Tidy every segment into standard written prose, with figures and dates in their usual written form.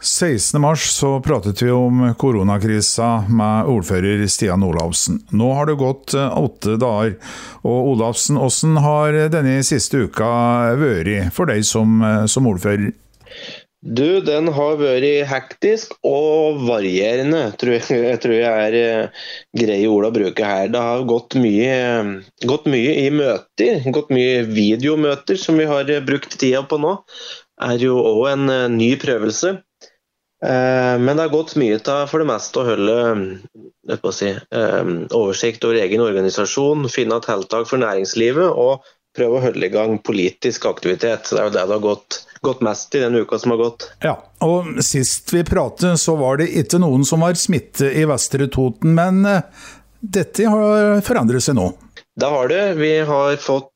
16. mars så pratet vi om koronakrisa med ordfører Stian Olavsen. Nå har det gått 8 dager, og Olavsen, hvordan har denne siste uka vært for deg som ordfører? Du, den har vært hektisk og varierende, tror jeg er greie ord å bruke her. Det har gått mye i møter, gått mye videomøter som vi har brukt tida på nå. Er jo også en ny prøvelse. Men det har gått mye for det meste å holde oversikt over egen organisasjon, finne tiltak for næringslivet og prøve å holde i gang politisk aktivitet. Så det er jo det det har gått mest i den uka som har gått. Ja, og sist vi pratet så var det ikke noen som var smittet i Vestre Toten, men dette har forandret seg nå. Det har det. Vi har fått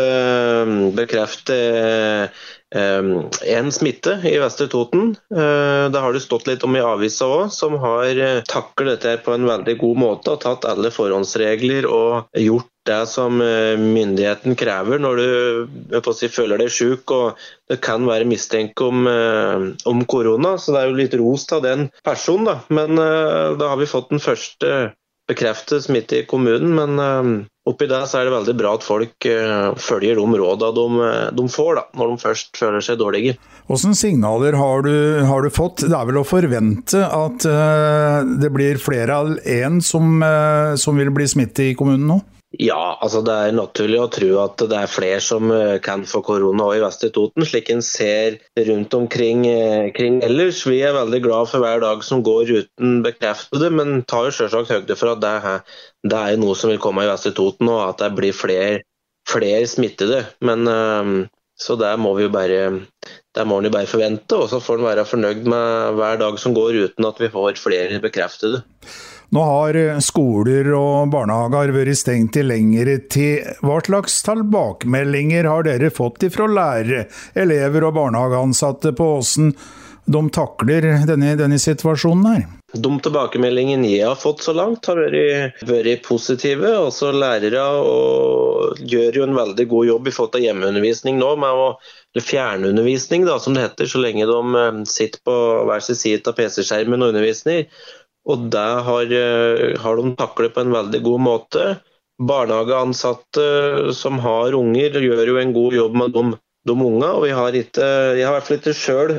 bekreftet en smitte i Vestre Toten. Det har det stått litt om i avisa også, som har taklet dette på en veldig god måte og tatt alle forhåndsregler og gjort det som myndigheten krever når du føler deg syk og det kan være mistenkt om korona. Så det er jo litt ros til den personen, da. Men da har vi fått den første bekreftet smitte i kommunen, men oppi det så er det veldig bra at folk følger de rådene de får da, når de først føler seg dårlige. Hvilke signaler har du fått? Det er vel å forvente at det blir flere av en som vil bli smittet i kommunen nå? Ja, altså det er naturlig å tro at det er flere som kan få korona også i Vestre Toten, slik en ser rundt omkring ellers. Vi er veldig glad for hver dag som går uten bekreftede, men tar jo selvsagt høyde for at det er noe som vil komme i Vestre Toten, og at det blir flere smittede. Men så det må vi jo bare forvente, og så får en være fornøyd med hver dag som går uten at vi får flere bekreftede. Nå har skoler og barnehager vært stengt i lengre tid. Hva slags tilbakemeldinger har dere fått fra lærere, elever og barnehageansatte på hvordan de takler denne situasjonen her? De tilbakemeldingene jeg har fått så langt har vært positive. Også lærere gjør jo en veldig god jobb i forhold til hjemmeundervisning nå, eller fjernundervisning da, som det heter, så lenge de sitter på hver sin side av PC-skjermen og undervisning. Og det har de taklet på en veldig god måte. Barnehageansatte som har unger gjør jo en god jobb med de unge, og jeg har i hvert fall ikke selv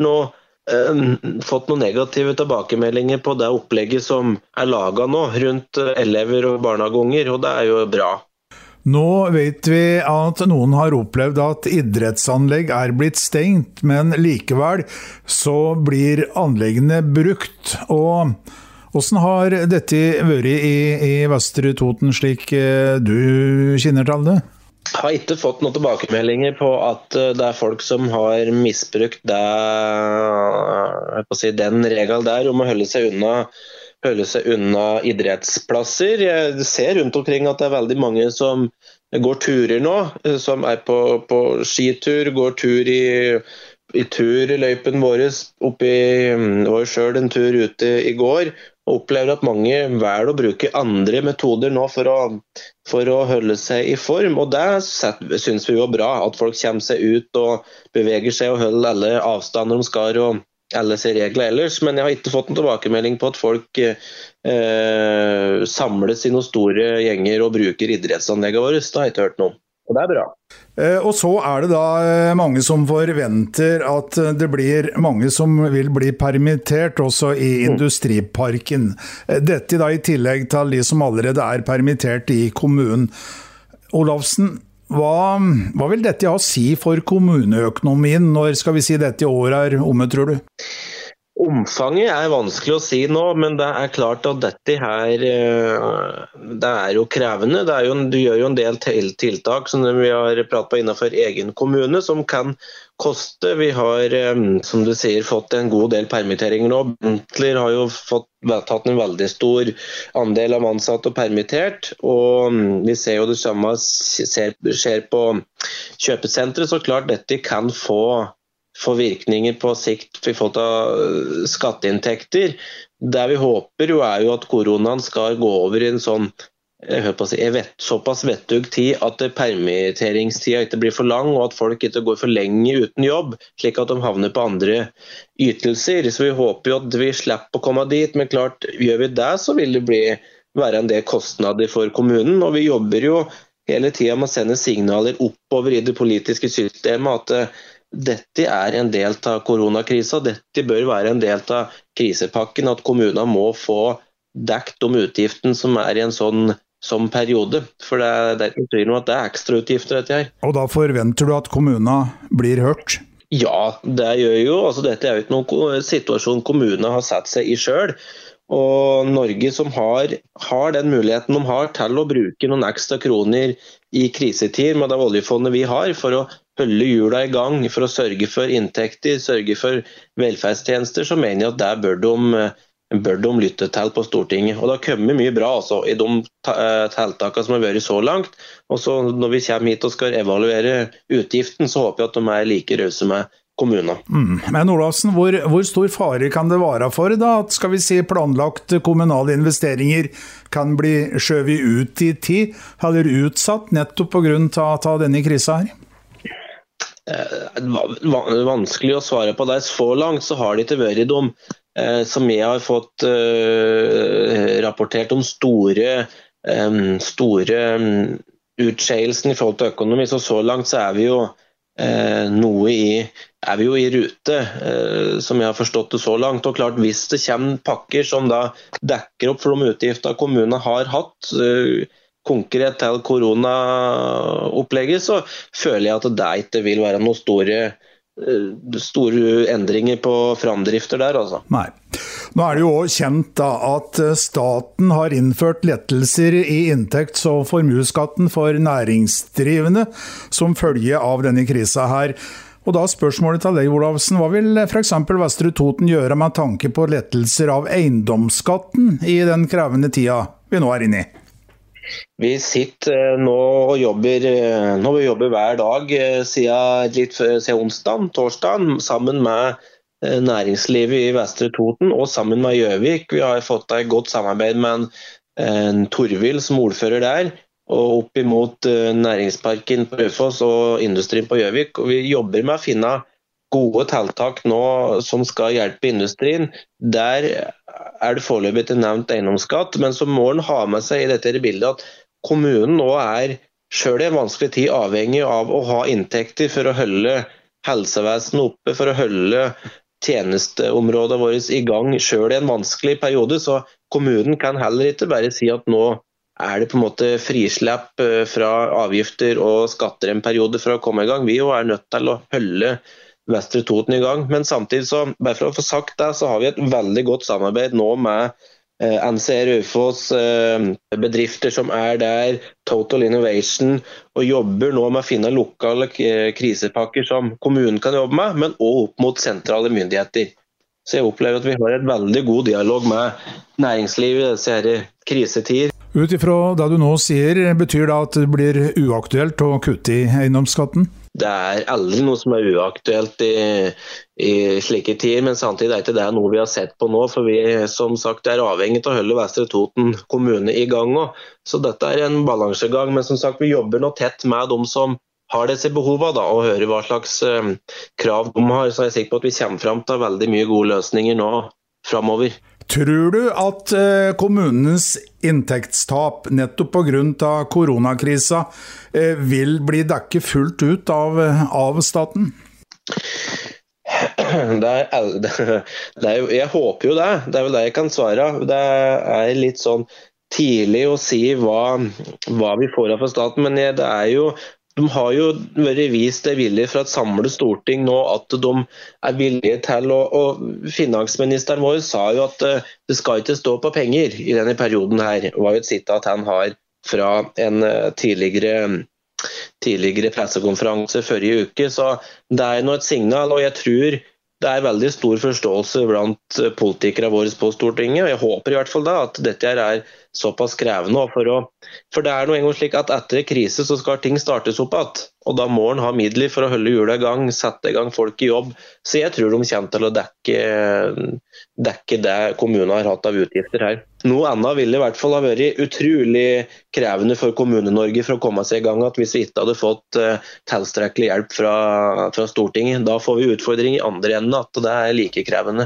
fått noen negative tilbakemeldinger på det opplegget som er laget nå rundt elever og barnehageunger, og det er jo bra. Nå vet vi at noen har opplevd at idrettsanlegg er blitt stengt, men likevel så blir anleggene brukt. Og hvordan har dette vært i Vestre Toten slik du kjenner til det? Jeg har ikke fått noen tilbakemeldinger på at det er folk som har misbrukt den regelen der om å holde seg unna idrettsplasser. Jeg ser rundt omkring at det er veldig mange som går turer nå, som er på skitur, går tur i turløypen vår var selv en tur ute i går, og opplever at mange velger å bruke andre metoder nå for å holde seg i form, og det synes vi jo bra, at folk kommer seg ut og beveger seg og holder alle avstander de skal og alle ser regler ellers, men jeg har ikke fått en tilbakemelding på at folk samles i noen store gjenger og bruker idrettsanlegget vårt. Det har jeg ikke hørt noe om, og det er bra. Og så er det da mange som forventer at det blir mange som vil bli permittert også i industriparken. Dette da i tillegg til de som allerede er permittert i kommunen. Olavsen, hva vil dette ha å si for kommuneøkonomien når dette året er omme, tror du? Omfanget er vanskelig å si nå, men det er klart at dette her, det er jo krevende. Du gjør jo en del tiltak som vi har pratet på innenfor egen kommune, som kan koste. Vi har, som du sier, fått en god del permitteringer nå. Bentler har jo tatt en veldig stor andel av ansatte og permittert, og vi ser jo det samme skjer på kjøpesentre, så klart dette kan få virkninger på sikt i forhold til skatteinntekter. Det vi håper jo er jo at koronaen skal gå over i en sånn såpass vettug tid at permitteringstida ikke blir for lang, og at folk ikke går for lenge uten jobb, slik at de havner på andre ytelser. Så vi håper jo at vi slipper å komme dit, men klart, gjør vi det, så vil det være en del kostnader for kommunen, og vi jobber jo hele tiden med å sende signaler oppover i det politiske systemet at dette en del av koronakrisa, dette bør være en del av krisepakken, at kommunene må få dekt de utgiftene som i en sånn periode. For det ikke betyr noe at det ekstra utgifter dette her. Og da forventer du at kommunene blir hørt? Ja, det gjør jo. Altså, dette jo ikke noen situasjon kommunene har satt seg i selv. Og Norge som har den muligheten de har til å bruke noen ekstra kroner i krisetid med det oljefondet vi har, for å holde hjula i gang, for å sørge for inntekter, sørge for velferdstjenester, så mener jeg at det bør de lytte til på Stortinget. Og det har kommet mye bra altså, i de tiltakene som har vært så langt. Og så når vi kommer hit og skal evaluere utgiften, så håper jeg at de like rause med kommunene. Men Olafsen, hvor stor fare kan det være for da, at skal vi si planlagte kommunale investeringer kan bli skjøvet ut i tid, eller utsatt nettopp på grunn av denne krisa her? Vanskelig å svare på det. Så langt så har det ikke vært de som jeg har fått rapportert om store utskeielsen i forhold til økonomi. Så langt så vi jo i rute, som jeg har forstått det så langt. Og klart, hvis det kommer pakker som da dekker opp for de utgifter kommunene har hatt, konkret til koronaopplegget, så føler jeg at det ikke vil være noen store endringer på framdrifter der. Altså. Nei. Nå det jo også kjent da, at staten har innført lettelser i inntekts- og formuesskatten for næringsdrivende som følge av denne krisa her. Og da spørsmålet til deg, Olafsen, hva vil for eksempel Vestre Toten gjøre med tanke på lettelser av eiendomsskatten i den krevende tida vi nå inne i? Vi sitter nå og jobber hver dag siden torsdag, sammen med næringslivet i Vestre Toten og sammen med Gjøvik. Vi har fått et godt samarbeid med en Torvild som ordfører der, og opp imot næringsparken på Raufoss og industrien på Gjøvik. Og vi jobber med å finne gode tiltak nå som skal hjelpe industrien. Der det foreløpig ikke nevnt eiendomsskatt, men så må en ha med seg i dette bildet at kommunen nå selv i en vanskelig tid avhengig av å ha inntekter for å holde helsevesenet oppe, for å holde tjenesteområdet vårt i gang selv i en vanskelig periode. Så kommunen kan heller ikke bare si at nå det på en måte frislepp fra avgifter og skatter en periode for å komme i gang. Vi jo nødt til å holde Vestre Toten i gang, men samtidig så, bare for å få sagt det, så har vi et veldig godt samarbeid nå med NCE Raufoss, bedrifter som der, Total Innovation, og jobber nå med å finne lokale krisepakker som kommunen kan jobbe med, men også opp mot sentrale myndigheter. Så jeg opplever at vi har et veldig god dialog med næringslivet i disse krisetider. Ut ifra det du nå sier, betyr det at det blir uaktuelt å kutte i eiendomsskatten? Det aldri noe som uaktuelt i slike tider, men samtidig ikke det noe vi har sett på nå, for vi som sagt avhengig av å holde Vestre Toten kommune i gang også. Så dette en balansegang, men som sagt vi jobber nå tett med de som har disse behovene da, og hører hva slags krav de har, så jeg sikker på at vi kommer frem til veldig mye gode løsninger nå fremover. Tror du at kommunens inntektstap nettopp på grunn av koronakrisa vil bli dekket fullt ut av staten? Jeg håper jo det. Det vel det jeg kan svare. Det litt sånn tidlig å si hva vi får av for staten, men det jo de har jo vært vist vilje fra et samlet storting nå at de villige til og finansministeren vår sa jo at det skal ikke stå på penger i denne perioden her. Det var jo et sitat han har fra en tidligere pressekonferanse forrige uke, så det nå et signal, og jeg tror det veldig stor forståelse blant politikere våre på Stortinget, og jeg håper i hvert fall da at dette såpass krevende. For det nå en gang slik at etter krise så skal ting startes opp igjen, og da må en ha midler for å holde hjulene i gang, sette i gang folk i jobb. Så jeg tror de kommer til å dekke det kommunen har hatt av utgifter her. Noe annet ville i hvert fall ha vært utrolig krevende for Kommune-Norge for å komme seg i gang, at hvis vi ikke hadde fått tilstrekkelig hjelp fra Stortinget. Da får vi utfordring i andre enden, at det like krevende.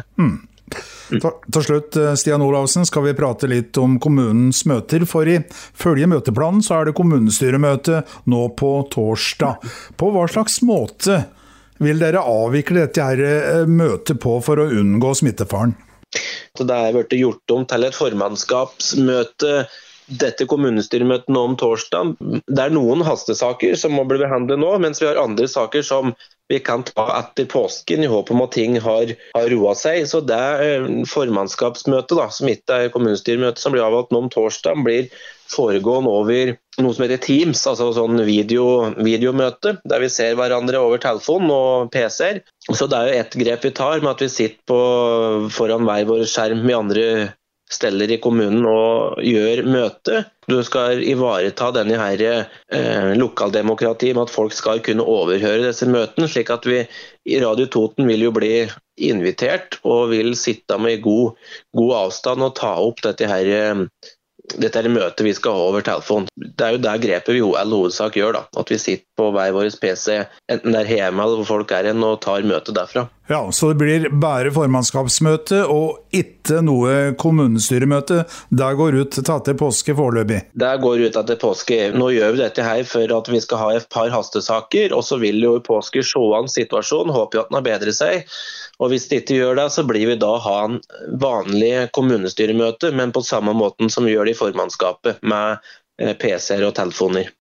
Til slutt, Stian Olavsen, skal vi prate litt om kommunens møter, for ifølge møteplanen så det kommunestyremøte nå på torsdag. På hva slags måte vil dere avvikle dette her møtet på for å unngå smittefaren? Det blitt gjort om til et formannskapsmøte, dette kommunestyremøtet nå om torsdag. Det noen hastesaker som må bli behandlet nå, mens vi har andre saker som vi kan ta etter påsken i håp om at ting har roet seg. Så det formannskapsmøtet, som ikke kommunestyremøtet som blir avholdt nå om torsdag, blir foregående over noe som heter Teams, altså sånn videomøte, der vi ser hverandre over telefon og PC-er. Så det jo et grep vi tar med at vi sitter foran hver vår skjerm med andre steller i kommunen og gjør møte. Du skal ivareta denne her lokaldemokratiet med at folk skal kunne overhøre disse møtene, slik at vi i Radio Toten vil jo bli invitert og vil sitte med god avstand og ta opp dette møtet vi skal ha over telefon. Det jo det grepet vi i all hovedsak gjør, at vi sitter på hver vår PC, enten det hjemme eller hvor folk og tar møtet derfra. Ja, så det blir bare formannskapsmøte og ikke noe kommunestyremøte. Det går ut til påske foreløpig. Det går ut til påske. Nå gjør vi dette her for at vi skal ha et par hastesaker, og så vil jo i påske se an situasjonen, håper at den har bedret seg. Og hvis det ikke gjør det, så blir vi da ha en vanlig kommunestyremøte, men på samme måten som vi gjør det i formannskapet, med PC-er og telefoner.